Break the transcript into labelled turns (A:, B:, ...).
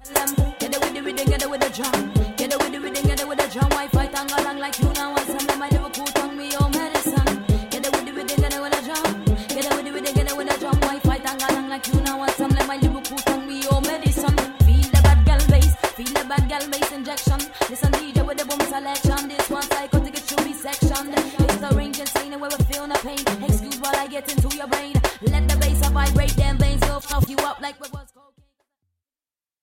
A: Get it with the rhythm, get it with the drum. Get it with the rhythm, get it with the drum. Wi-Fi tang along like you now want some of my Liverpool tongue, me your medicine. Get it with the rhythm, get it with the drum. Get it with the rhythm, get it with the drum. Wi-Fi tang along like you now want some of my Liverpool tongue, me your medicine. Feel the bad gal bass, feel the bad gal bass injection. Listen DJ with the boom selection. This one cycle to get through me section. It's the range and saying where we feel no pain. Excuse while I get into your brain. Let the bass vibrate them veins, so puff you up like what was.